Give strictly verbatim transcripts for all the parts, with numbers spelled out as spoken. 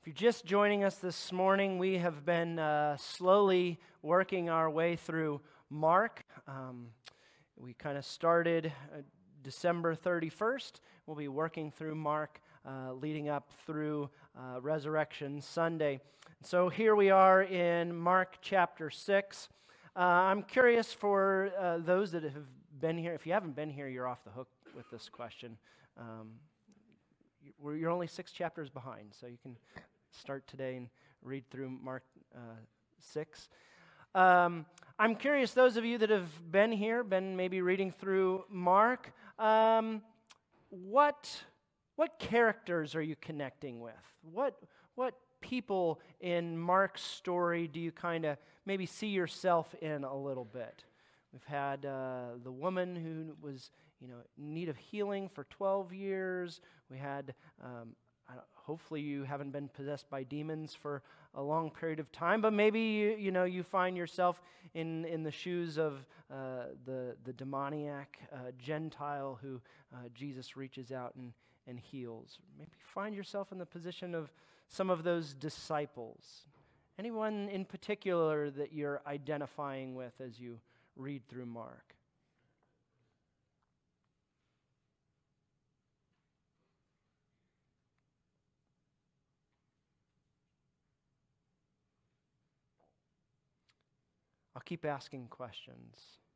If you're just joining us this morning, we have been uh, slowly working our way through Mark. Um, we kind of started uh, December thirty-first. We'll be working through Mark uh, leading up through uh, Resurrection Sunday. So here we are in Mark chapter six. Uh, I'm curious for uh, those that have been here. If you haven't been here, you're off the hook with this question. Um, you're only six chapters behind, so you can start today and read through Mark uh, six. Um, I'm curious, those of you that have been here, been maybe reading through Mark, um, what what characters are you connecting with? What what people in Mark's story do you kind of maybe see yourself in a little bit? We've had uh, the woman who was, you know, in need of healing for twelve years. We had, um, I don't, hopefully you haven't been possessed by demons for a long period of time, but maybe you, you know you find yourself in, in the shoes of uh, the the demoniac uh, Gentile who uh, Jesus reaches out and, and heals. Maybe find yourself in the position of some of those disciples. Anyone in particular that you're identifying with as you read through Mark? I'll keep asking questions.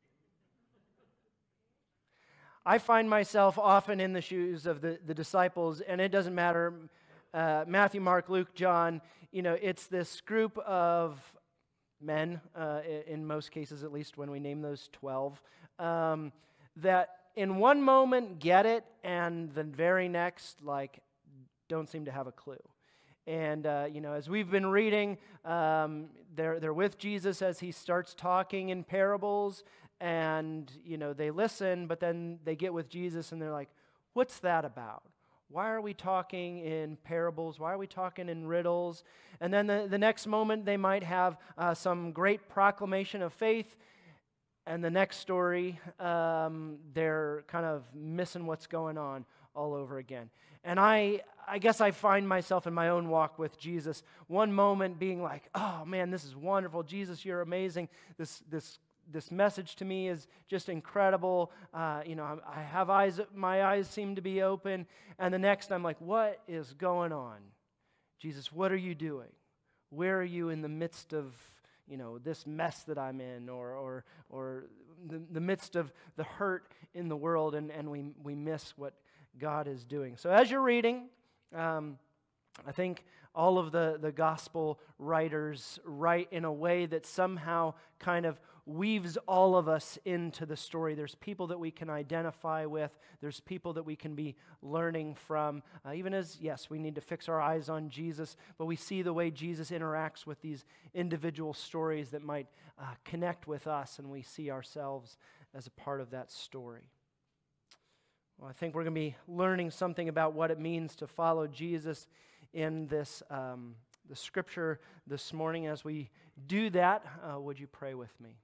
I find myself often in the shoes of the, the disciples, and it doesn't matter, uh, Matthew, Mark, Luke, John, you know, it's this group of men, uh, in most cases at least when we name those twelve, um, that in one moment get it, and the very next, like, don't seem to have a clue. And, uh, you know, as we've been reading, um, they're, they're with Jesus as he starts talking in parables, and, you know, they listen, but then they get with Jesus and they're like, what's that about? Why are we talking in parables? Why are we talking in riddles? And then the, the next moment they might have uh, some great proclamation of faith, and the next story, um, they're kind of missing what's going on all over again. And I I guess I find myself in my own walk with Jesus, one moment being like, oh man, this is wonderful. Jesus, you're amazing. This this this message to me is just incredible. Uh, you know, I have eyes, my eyes seem to be open. And the next I'm like, what is going on? Jesus, what are you doing? Where are you in the midst of, you know, this mess that I'm in, or or or the, the midst of the hurt in the world, and, and we we miss what God is doing. So as you're reading, um, I think all of the, the gospel writers write in a way that somehow kind of weaves all of us into the story. There's people that we can identify with. There's people that we can be learning from. Uh, even as, yes, we need to fix our eyes on Jesus, but we see the way Jesus interacts with these individual stories that might uh, connect with us, and we see ourselves as a part of that story. Well, I think we're going to be learning something about what it means to follow Jesus in this um, the scripture this morning. As we do that, uh, would you pray with me?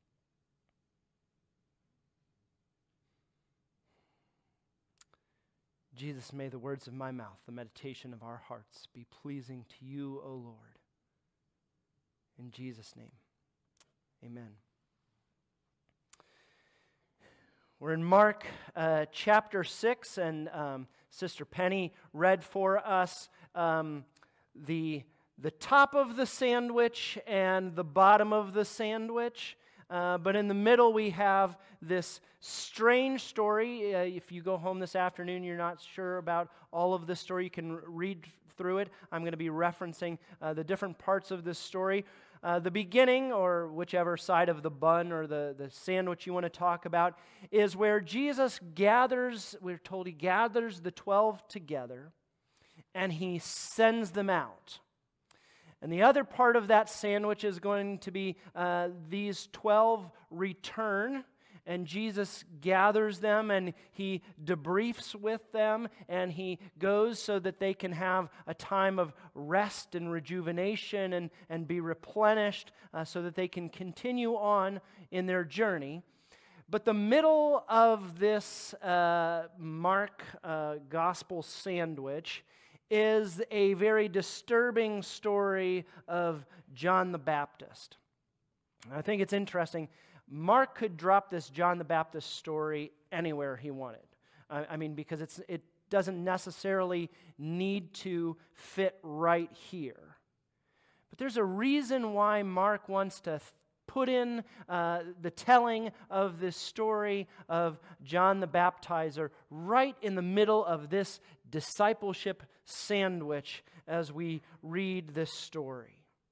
Jesus, may the words of my mouth, the meditation of our hearts be pleasing to you, O Lord. In Jesus' name, amen. We're in Mark uh, chapter six, and um, Sister Penny read for us um, the, the top of the sandwich and the bottom of the sandwich. Uh, but in the middle we have this strange story. Uh, if you go home this afternoon, you're not sure about all of this story, you can read through it. I'm going to be referencing uh, the different parts of this story. Uh, the beginning, or whichever side of the bun or the, the sandwich you want to talk about, is where Jesus gathers, we're told he gathers the twelve together, and he sends them out. And the other part of that sandwich is going to be uh, these twelve return, and Jesus gathers them and he debriefs with them, and he goes so that they can have a time of rest and rejuvenation and, and be replenished uh, so that they can continue on in their journey. But the middle of this uh, Mark uh, gospel sandwich is a very disturbing story of John the Baptist. I think it's interesting. Mark could drop this John the Baptist story anywhere he wanted. I, I mean, because it's it doesn't necessarily need to fit right here. But there's a reason why Mark wants to th- put in uh, the telling of this story of John the Baptizer right in the middle of this discipleship sandwich as we read this story.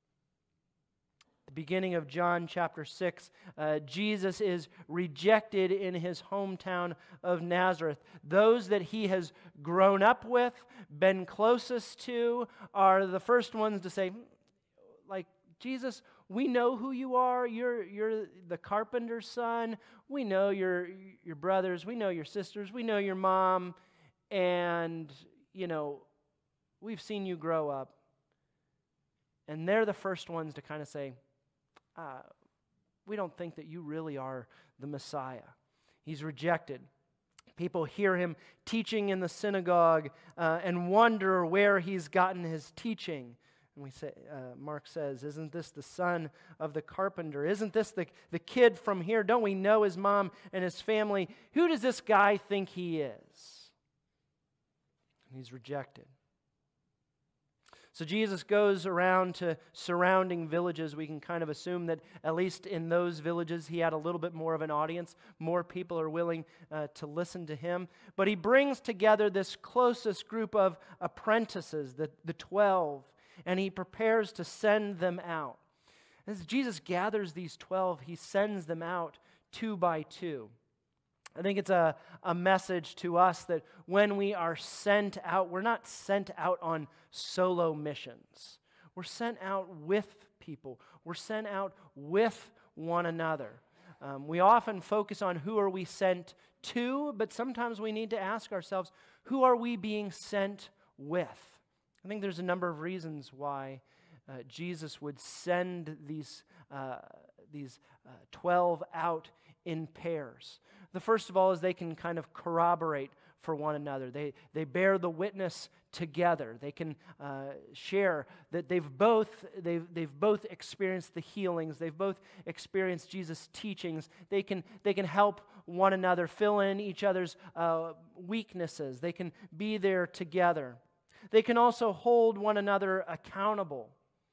The beginning of John chapter six, uh, Jesus is rejected in his hometown of Nazareth. Those that he has grown up with, been closest to, are the first ones to say, like, Jesus, we know who you are. You're, you're the carpenter's son. We know your, your brothers. We know your sisters. We know your mom. And, you know, we've seen you grow up. And they're the first ones to kind of say, uh, we don't think that you really are the Messiah. He's rejected. People hear him teaching in the synagogue uh, and wonder where he's gotten his teaching. And we say, uh, Mark says, isn't this the son of the carpenter? Isn't this the, the kid from here? Don't we know his mom and his family? Who does this guy think he is? And he's rejected. So Jesus goes around to surrounding villages. We can kind of assume that at least in those villages he had a little bit more of an audience. More people are willing uh, to listen to him. But he brings together this closest group of apprentices, the, the twelve, and he prepares to send them out. As Jesus gathers these twelve, he sends them out two by two. I think it's a, a message to us that when we are sent out, we're not sent out on solo missions. We're sent out with people. We're sent out with one another. Um, we often focus on who are we sent to, but sometimes we need to ask ourselves, who are we being sent with? I think there's a number of reasons why uh, Jesus would send these, uh, these uh, twelve out in pairs. The first of all is they can kind of corroborate for one another. They, they bear the witness together. They can uh, share that they've both, they've, they've both experienced the healings. They've both experienced Jesus' teachings. They can, they can help one another, fill in each other's uh, weaknesses. They can be there together. They can also hold one another accountable.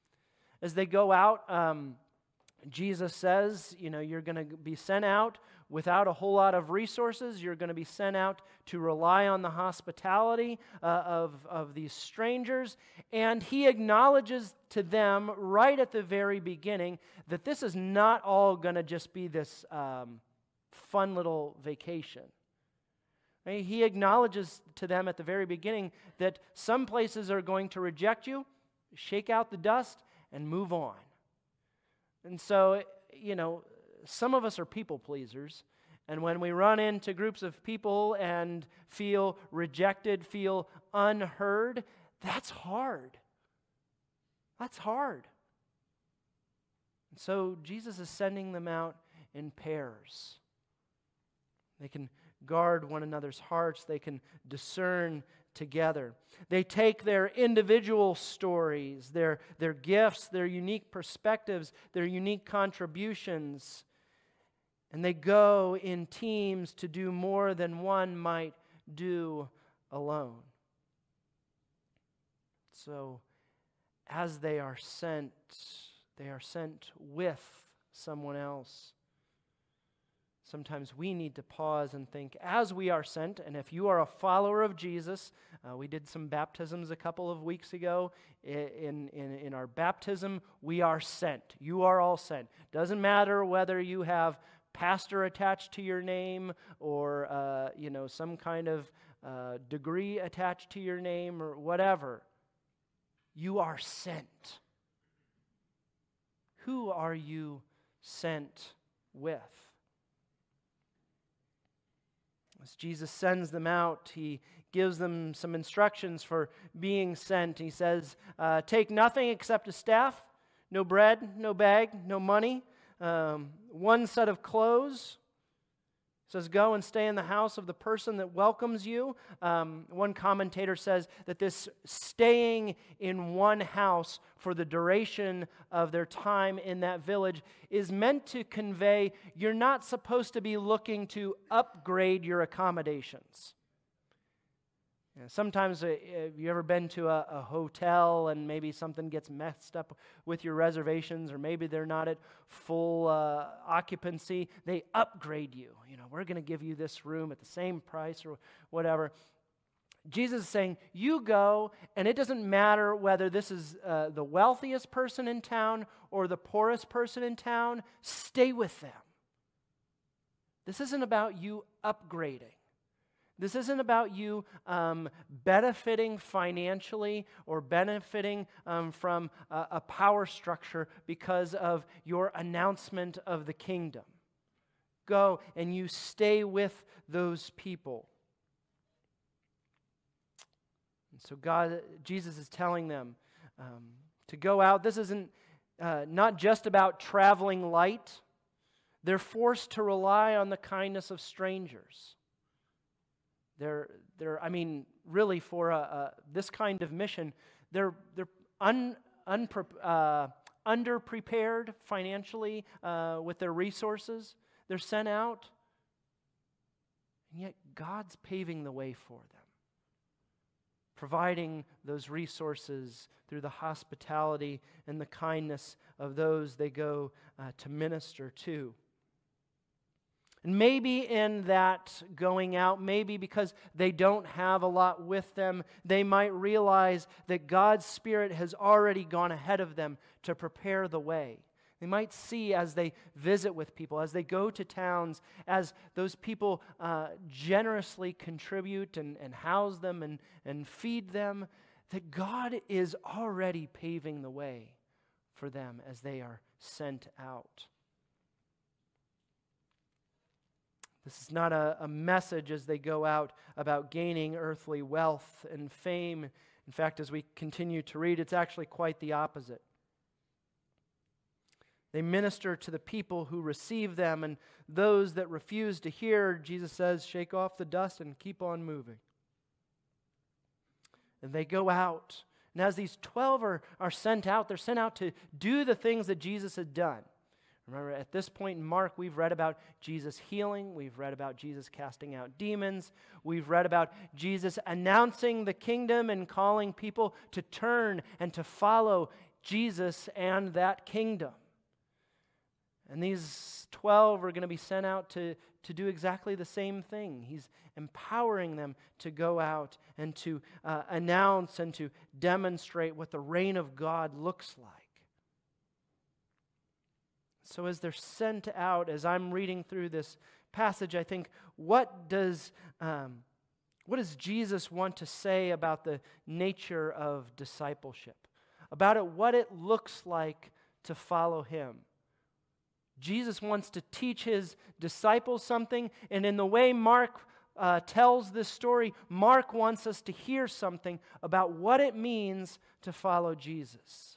As they go out, um, Jesus says, you know, you're going to be sent out without a whole lot of resources. You're going to be sent out to rely on the hospitality uh, of, of these strangers. And he acknowledges to them right at the very beginning that this is not all going to just be this um, fun little vacation. Right? He acknowledges to them at the very beginning that some places are going to reject you, shake out the dust, and move on. And so, you know, some of us are people pleasers, and when we run into groups of people and feel rejected, feel unheard, that's hard. That's hard. And so Jesus is sending them out in pairs. They can guard one another's hearts. They can discern together. They take their individual stories, their, their gifts, their unique perspectives, their unique contributions, and they go in teams to do more than one might do alone. So, as they are sent, they are sent with someone else. Sometimes we need to pause and think as we are sent, and if you are a follower of Jesus, uh, we did some baptisms a couple of weeks ago. In, in, in our baptism, we are sent. You are all sent. Doesn't matter whether you have pastor attached to your name or uh, you know, some kind of uh, degree attached to your name or whatever. You are sent. Who are you sent with? As Jesus sends them out, he gives them some instructions for being sent. He says, uh, take nothing except a staff, no bread, no bag, no money, um, one set of clothes. says, go and stay in the house of the person that welcomes you. Um, one commentator says that this staying in one house for the duration of their time in that village is meant to convey you're not supposed to be looking to upgrade your accommodations. You know, sometimes, uh, have you ever been to a, a hotel and maybe something gets messed up with your reservations, or maybe they're not at full uh, occupancy? They upgrade you. You know, we're going to give you this room at the same price or whatever. Jesus is saying, you go, and it doesn't matter whether this is uh, the wealthiest person in town or the poorest person in town, stay with them. This isn't about you upgrading. This isn't about you um, benefiting financially or benefiting um, from a, a power structure because of your announcement of the kingdom. Go and you stay with those people. And so God, Jesus is telling them um, to go out. This isn't uh, not just about traveling light. They're forced to rely on the kindness of strangers. They're, they're, I mean, really for a, a, this kind of mission, they're, they're un, unpre, uh, underprepared financially uh, with their resources. They're sent out, and yet God's paving the way for them, providing those resources through the hospitality and the kindness of those they go uh, to minister to. And maybe in that going out, maybe because they don't have a lot with them, they might realize that God's Spirit has already gone ahead of them to prepare the way. They might see as they visit with people, as they go to towns, as those people uh, generously contribute and, and house them and, and feed them, that God is already paving the way for them as they are sent out. This is not a, a message as they go out about gaining earthly wealth and fame. In fact, as we continue to read, it's actually quite the opposite. They minister to the people who receive them, and those that refuse to hear, Jesus says, shake off the dust and keep on moving. And they go out. And as these twelve are, are sent out, they're sent out to do the things that Jesus had done. Remember, at this point in Mark, we've read about Jesus healing. We've read about Jesus casting out demons. We've read about Jesus announcing the kingdom and calling people to turn and to follow Jesus and that kingdom. And these twelve are going to be sent out to, to do exactly the same thing. He's empowering them to go out and to uh, announce and to demonstrate what the reign of God looks like. So as they're sent out, as I'm reading through this passage, I think, what does um, what does Jesus want to say about the nature of discipleship? About it, what it looks like to follow Him. Jesus wants to teach His disciples something, and in the way Mark uh, tells this story, Mark wants us to hear something about what it means to follow Jesus.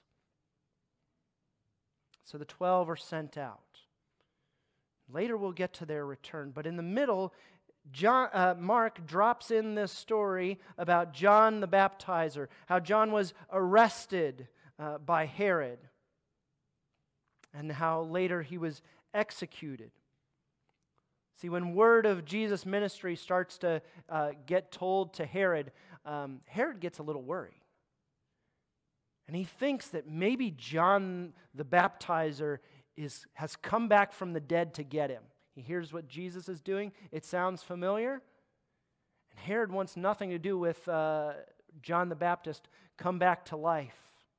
So the twelve are sent out. Later we'll get to their return, but in the middle, John, uh, Mark drops in this story about John the Baptizer, how John was arrested uh, by Herod, and how later he was executed. See, when word of Jesus' ministry starts to uh, get told to Herod, um, Herod gets a little worried. And he thinks that maybe John the Baptizer is, has come back from the dead to get him. He hears what Jesus is doing. It sounds familiar. And Herod wants nothing to do with uh, John the Baptist come back to life.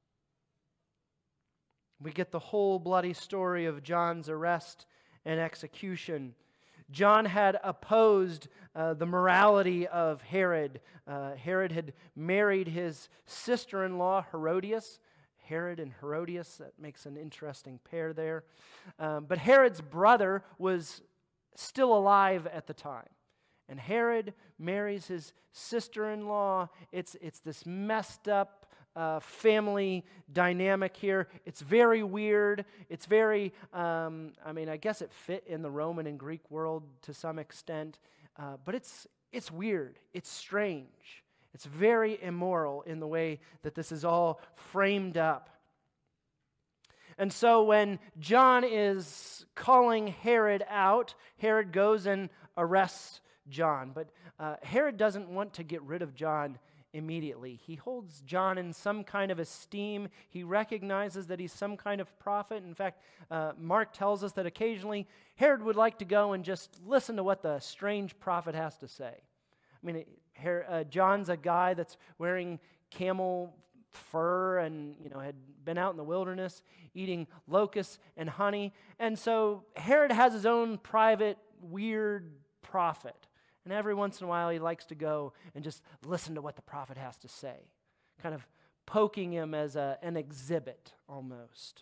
We get the whole bloody story of John's arrest and execution. John had opposed uh, the morality of Herod. Uh, Herod had married his sister-in-law, Herodias. Herod and Herodias, that makes an interesting pair there. Um, but Herod's brother was still alive at the time. And Herod marries his sister-in-law. It's, it's this messed up uh, family dynamic here. It's very weird. It's very, um, I mean, I guess it fit in the Roman and Greek world to some extent, uh, but it's it's weird. It's strange. It's very immoral in the way that this is all framed up. And so when John is calling Herod out, Herod goes and arrests John. But uh, Herod doesn't want to get rid of John immediately. He holds John in some kind of esteem. He recognizes that he's some kind of prophet. In fact, uh, Mark tells us that occasionally Herod would like to go and just listen to what the strange prophet has to say. I mean, Herod, uh, John's a guy that's wearing camel fur and, you know, had been out in the wilderness eating locusts and honey. And so Herod has his own private, weird prophet. And every once in a while he likes to go and just listen to what the prophet has to say, kind of poking him as a, an exhibit almost.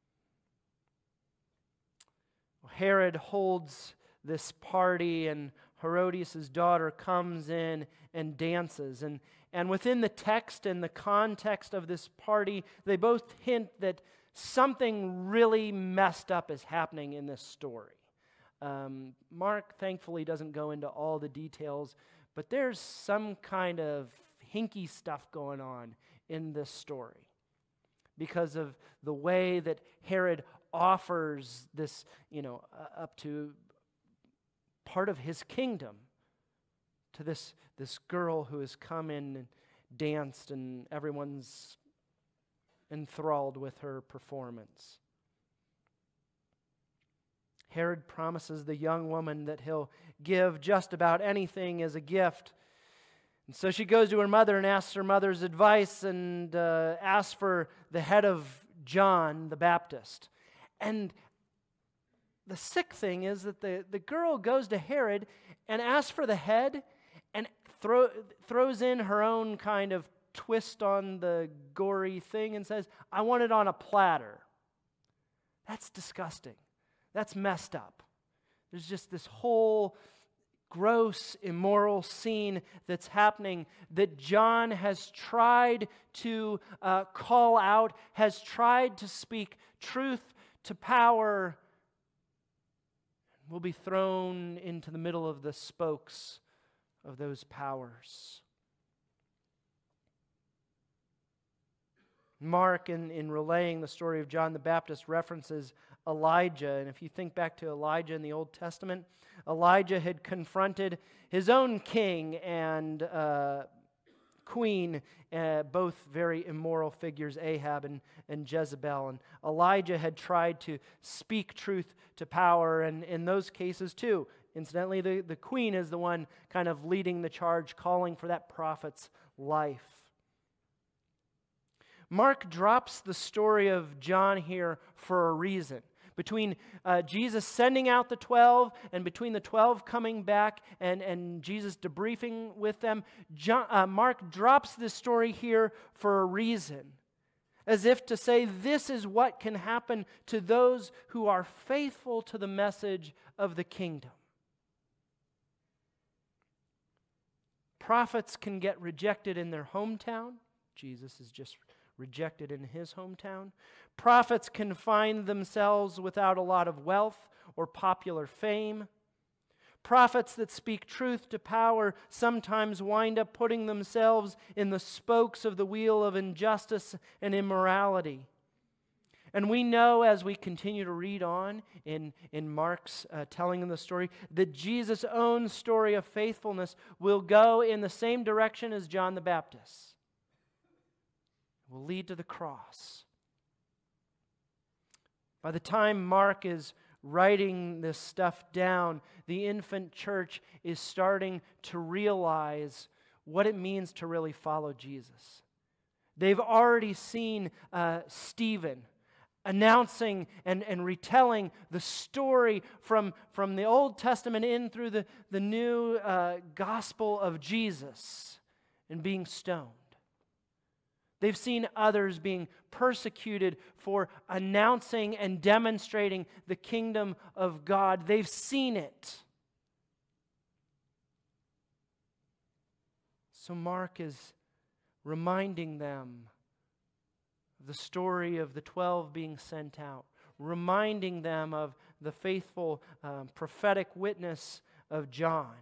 Well, Herod holds this party, and Herodias' daughter comes in and dances. And, and within the text and the context of this party, they both hint that something really messed up is happening in this story. Um, Mark, thankfully, doesn't go into all the details, but there's some kind of hinky stuff going on in this story because of the way that Herod offers this, you know, uh, up to part of his kingdom to this, this girl who has come in and danced, and everyone's enthralled with her performance. Herod promises the young woman that he'll give just about anything as a gift. And so she goes to her mother and asks her mother's advice and uh, asks for the head of John the Baptist. And the sick thing is that the, the girl goes to Herod and asks for the head and throw, throws in her own kind of twist on the gory thing and says, I want it on a platter. That's disgusting. That's messed up. There's just this whole gross, immoral scene that's happening that John has tried to uh, call out, has tried to speak truth to power, will be thrown into the middle of the spokes of those powers. Mark, in, in relaying the story of John the Baptist, references Elijah. And if you think back to Elijah in the Old Testament, Elijah had confronted his own king and uh, queen, uh, both very immoral figures, Ahab and, and Jezebel. And Elijah had tried to speak truth to power, and in those cases too. Incidentally, the, the queen is the one kind of leading the charge, calling for that prophet's life. Mark drops the story of John here for a reason. Between uh, Jesus sending out the twelve and between the twelve coming back and, and Jesus debriefing with them, John, uh, Mark drops this story here for a reason. As if to say, this is what can happen to those who are faithful to the message of the kingdom. Prophets can get rejected in their hometown. Jesus is just rejected in his hometown. Prophets can find themselves without a lot of wealth or popular fame. Prophets that speak truth to power sometimes wind up putting themselves in the spokes of the wheel of injustice and immorality. And we know as we continue to read on in, in Mark's uh, telling of the story that Jesus' own story of faithfulness will go in the same direction as John the Baptist. Will lead to the cross. By the time Mark is writing this stuff down, the infant church is starting to realize what it means to really follow Jesus. They've already seen uh, Stephen announcing and, and retelling the story from, from the Old Testament in through the, the new uh, gospel of Jesus and being stoned. They've seen others being persecuted for announcing and demonstrating the kingdom of God. They've seen it. So Mark is reminding them the story of the twelve being sent out, reminding them of the faithful um, prophetic witness of John.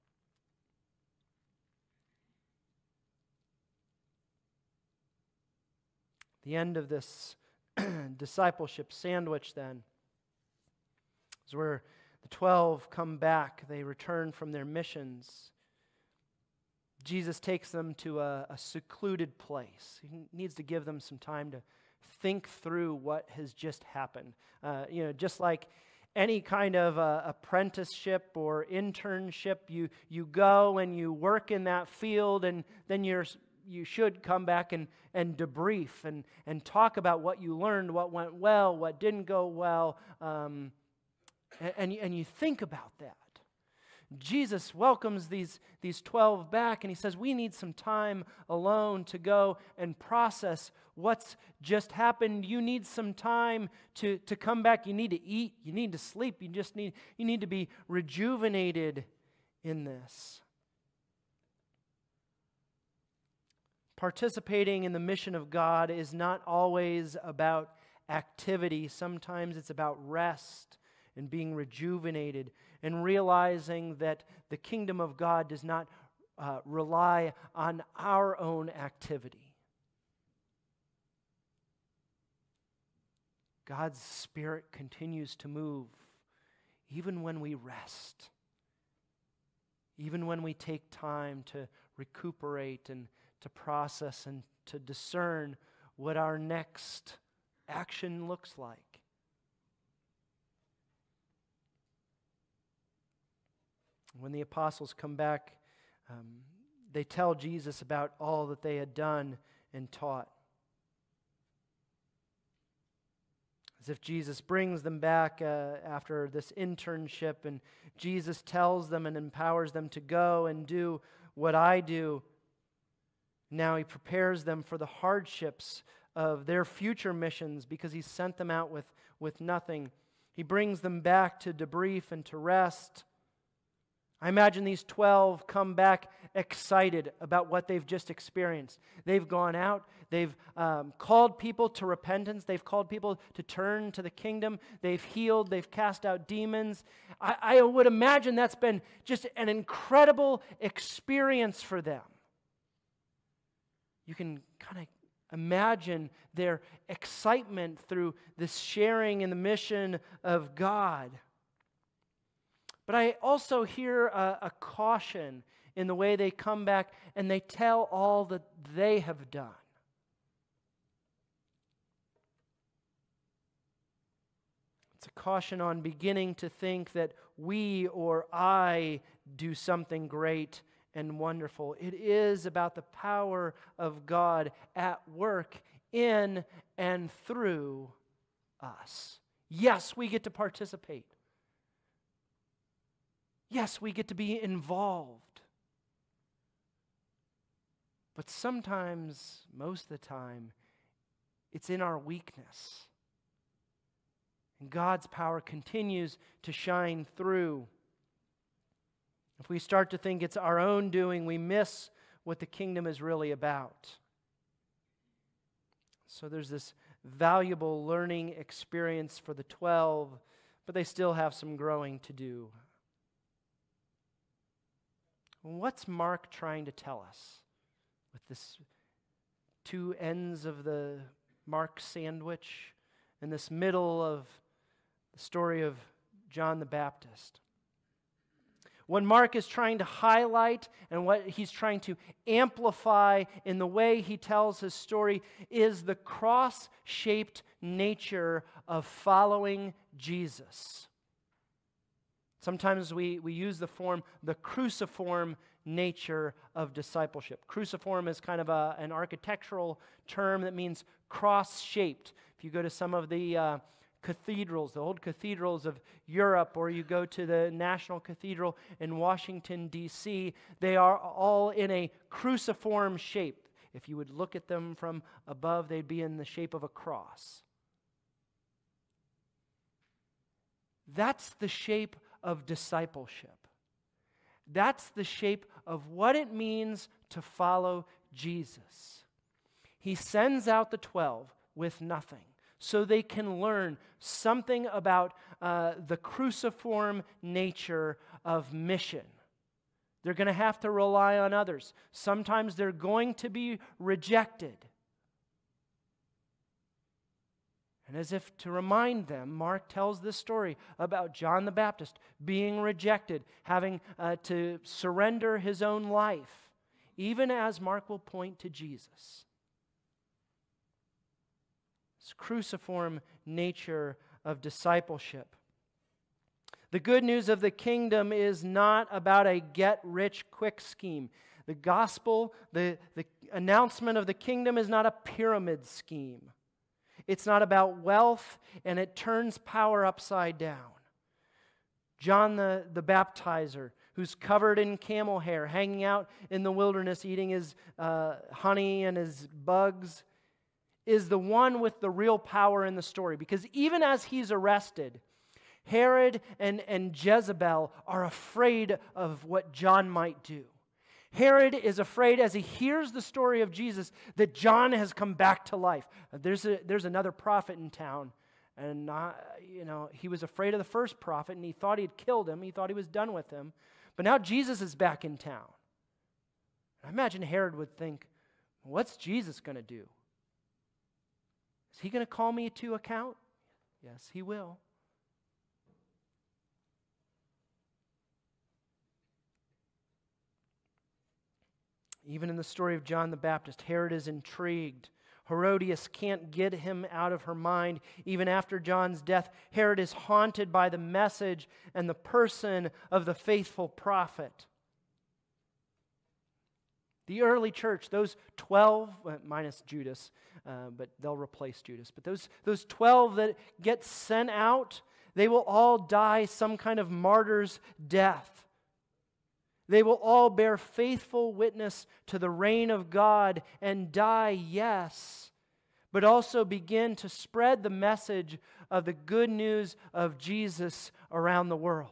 The end of this discipleship sandwich, then, is where the twelve come back. They return from their missions. Jesus takes them to a, a secluded place. He needs to give them some time to think through what has just happened. Uh, you know, just like any kind of uh, apprenticeship or internship, you you go and you work in that field, and then you're you should come back and, and debrief and, and talk about what you learned, what went well, what didn't go well, um, and, and, and you think about that. Jesus welcomes these, these twelve back, and he says, we need some time alone to go and process what's just happened. You need some time to, to come back. You need to eat. You need to sleep. You just need, you need to be rejuvenated in this. Participating in the mission of God is not always about activity. Sometimes it's about rest and being rejuvenated and realizing that the kingdom of God does not uh, rely on our own activity. God's Spirit continues to move even when we rest, even when we take time to recuperate and to process and to discern what our next action looks like. When the apostles come back, um, they tell Jesus about all that they had done and taught. As if Jesus brings them back uh, after this internship, and Jesus tells them and empowers them to go and do what I do. Now he prepares them for the hardships of their future missions because he sent them out with, with nothing. He brings them back to debrief and to rest. I imagine these twelve come back excited about what they've just experienced. They've gone out, they've um, called people to repentance, they've called people to turn to the kingdom, they've healed, they've cast out demons. I, I would imagine that's been just an incredible experience for them. You can kind of imagine their excitement through this sharing in the mission of God. But I also hear a, a caution in the way they come back and they tell all that they have done. It's a caution on beginning to think that we or I do something great and wonderful. It is about the power of God at work in and through us. Yes, we get to participate. Yes, we get to be involved. But sometimes, most of the time, it's in our weakness. And God's power continues to shine through. If we start to think it's our own doing, we miss what the kingdom is really about. So there's this valuable learning experience for the twelve, but they still have some growing to do. What's Mark trying to tell us with this two ends of the Mark sandwich and this middle of the story of John the Baptist? What Mark is trying to highlight and what he's trying to amplify in the way he tells his story is the cross-shaped nature of following Jesus. Sometimes we, we use the form, the cruciform nature of discipleship. Cruciform is kind of a, an architectural term that means cross-shaped. If you go to some of the uh, cathedrals, the old cathedrals of Europe, or you go to the National Cathedral in Washington, D C, they are all in a cruciform shape. If you would look at them from above, they'd be in the shape of a cross. That's the shape of discipleship. That's the shape of what it means to follow Jesus. He sends out the twelve, with nothing, so they can learn something about uh, the cruciform nature of mission. They're going to have to rely on others. Sometimes they're going to be rejected. And as if to remind them, Mark tells this story about John the Baptist being rejected, having uh, to surrender his own life, even as Mark will point to Jesus. This cruciform nature of discipleship. The good news of the kingdom is not about a get-rich-quick scheme. The gospel, the, the announcement of the kingdom is not a pyramid scheme. It's not about wealth, and it turns power upside down. John the, the baptizer, who's covered in camel hair, hanging out in the wilderness, eating his uh, honey and his bugs, is the one with the real power in the story. Because even as he's arrested, Herod and, and Jezebel are afraid of what John might do. Herod is afraid as he hears the story of Jesus that John has come back to life. There's, a, there's another prophet in town, and not, you know, he was afraid of the first prophet, and he thought he'd killed him. He thought he was done with him. But now Jesus is back in town. I imagine Herod would think, what's Jesus going to do? Is he going to call me to account? Yes, he will. Even in the story of John the Baptist, Herod is intrigued. Herodias can't get him out of her mind. Even after John's death, Herod is haunted by the message and the person of the faithful prophet. The early church, those twelve, minus Judas, uh, but they'll replace Judas, but those, those twelve that get sent out, they will all die some kind of martyr's death. They will all bear faithful witness to the reign of God and die, yes, but also begin to spread the message of the good news of Jesus around the world.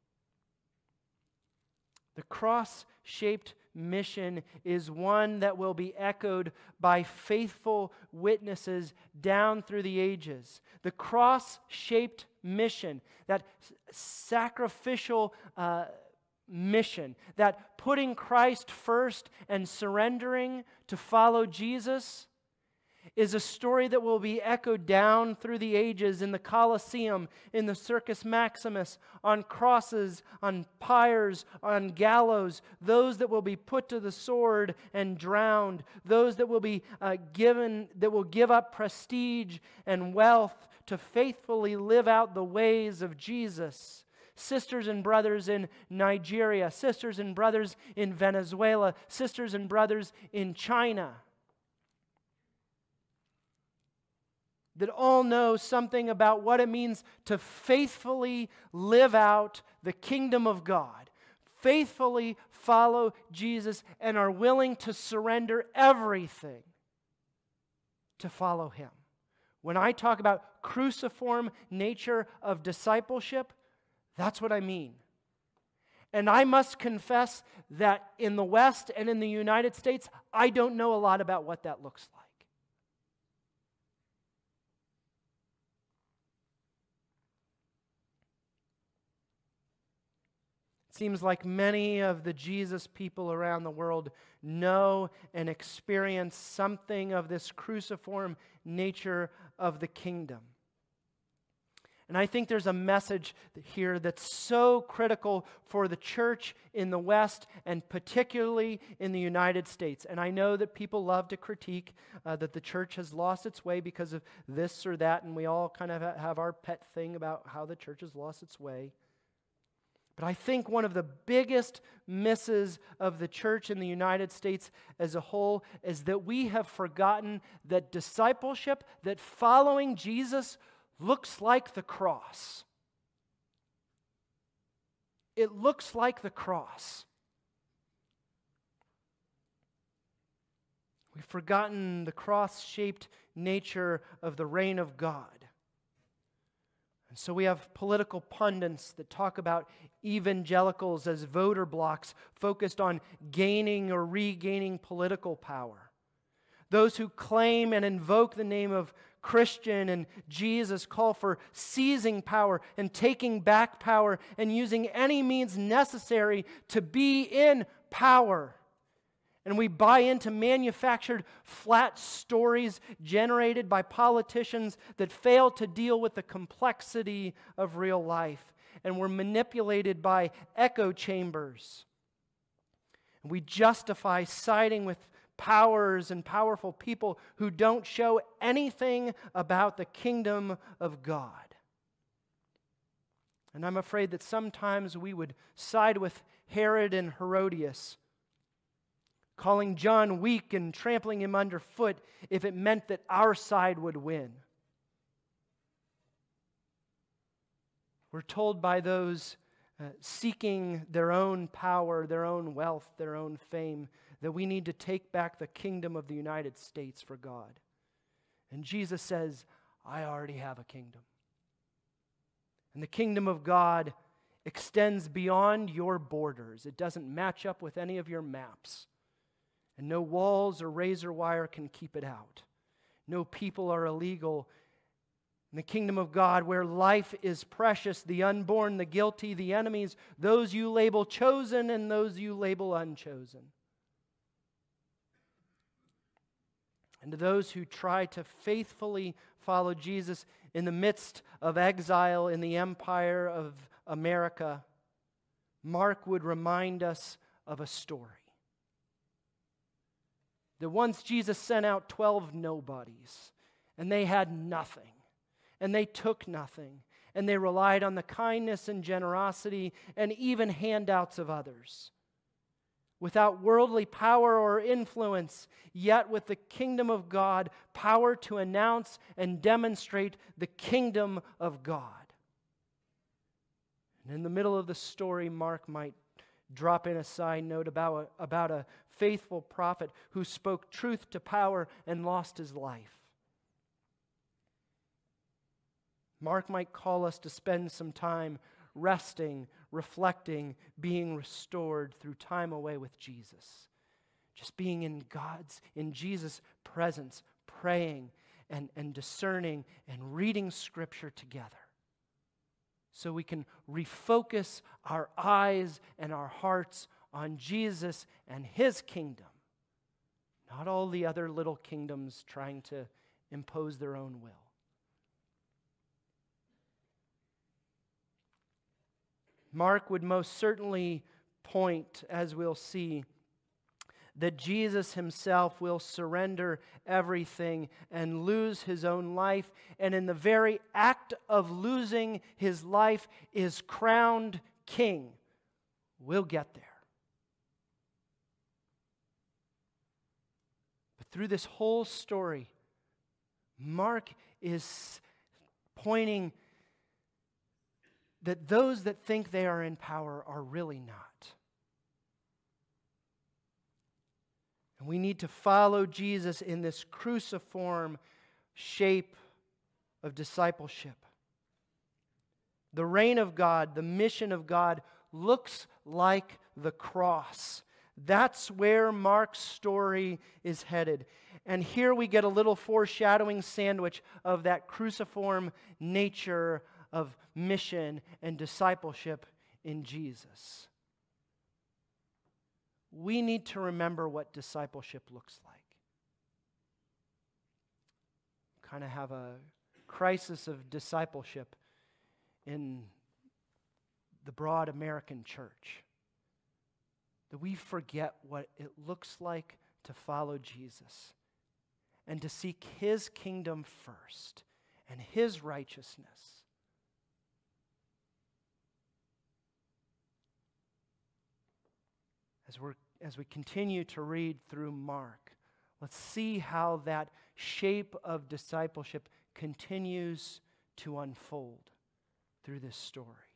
The cross-shaped mission is one that will be echoed by faithful witnesses down through the ages. The cross-shaped mission, that sacrificial uh, mission, that putting Christ first and surrendering to follow Jesus, is a story that will be echoed down through the ages in the Colosseum, in the Circus Maximus, on crosses, on pyres, on gallows, those that will be put to the sword and drowned, those that will be uh, given, that will give up prestige and wealth to faithfully live out the ways of Jesus. Sisters and brothers in Nigeria, sisters and brothers in Venezuela, sisters and brothers in China, that all know something about what it means to faithfully live out the kingdom of God, faithfully follow Jesus, and are willing to surrender everything to follow Him. When I talk about cruciform nature of discipleship, that's what I mean. And I must confess that in the West and in the United States, I don't know a lot about what that looks like. It seems like many of the Jesus people around the world know and experience something of this cruciform nature of the kingdom. And I think there's a message here that's so critical for the church in the West and particularly in the United States. And I know that people love to critique uh, that the church has lost its way because of this or that, and we all kind of have our pet thing about how the church has lost its way. But I think one of the biggest misses of the church in the United States as a whole is that we have forgotten that discipleship, that following Jesus looks like the cross. It looks like the cross. We've forgotten the cross-shaped nature of the reign of God. And so we have political pundits that talk about evangelicals as voter blocks focused on gaining or regaining political power. Those who claim and invoke the name of Christian and Jesus call for seizing power and taking back power and using any means necessary to be in power. And we buy into manufactured flat stories generated by politicians that fail to deal with the complexity of real life. And we're manipulated by echo chambers. We justify siding with powers and powerful people who don't show anything about the kingdom of God. And I'm afraid that sometimes we would side with Herod and Herodias, calling John weak and trampling him underfoot if it meant that our side would win. We're told by those uh, seeking their own power, their own wealth, their own fame, that we need to take back the kingdom of the United States for God. And Jesus says, I already have a kingdom. And the kingdom of God extends beyond your borders. It doesn't match up with any of your maps. And no walls or razor wire can keep it out. No people are illegal. In the kingdom of God, where life is precious, the unborn, the guilty, the enemies, those you label chosen and those you label unchosen. And to those who try to faithfully follow Jesus in the midst of exile in the empire of America, Mark would remind us of a story. That once Jesus sent out twelve nobodies, and they had nothing, and they took nothing, and they relied on the kindness and generosity and even handouts of others. Without worldly power or influence, yet with the kingdom of God, power to announce and demonstrate the kingdom of God. And in the middle of the story, Mark might drop in a side note about a, about a faithful prophet who spoke truth to power and lost his life. Mark might call us to spend some time resting, reflecting, being restored through time away with Jesus. Just being in God's, in Jesus' presence, praying and, and discerning and reading Scripture together. So we can refocus our eyes and our hearts on Jesus and His kingdom, not all the other little kingdoms trying to impose their own will. Mark would most certainly point, as we'll see, that Jesus Himself will surrender everything and lose His own life, and in the very act of losing His life is crowned king. We'll get there. But through this whole story, Mark is pointing that those that think they are in power are really not. And we need to follow Jesus in this cruciform shape of discipleship. The reign of God, the mission of God, looks like the cross. That's where Mark's story is headed. And here we get a little foreshadowing sandwich of that cruciform nature of mission and discipleship in Jesus. We need to remember what discipleship looks like. Kind of have a crisis of discipleship in the broad American church. That we forget what it looks like to follow Jesus and to seek His kingdom first and His righteousness. As, we're, as we continue to read through Mark, let's see how that shape of discipleship continues to unfold through this story.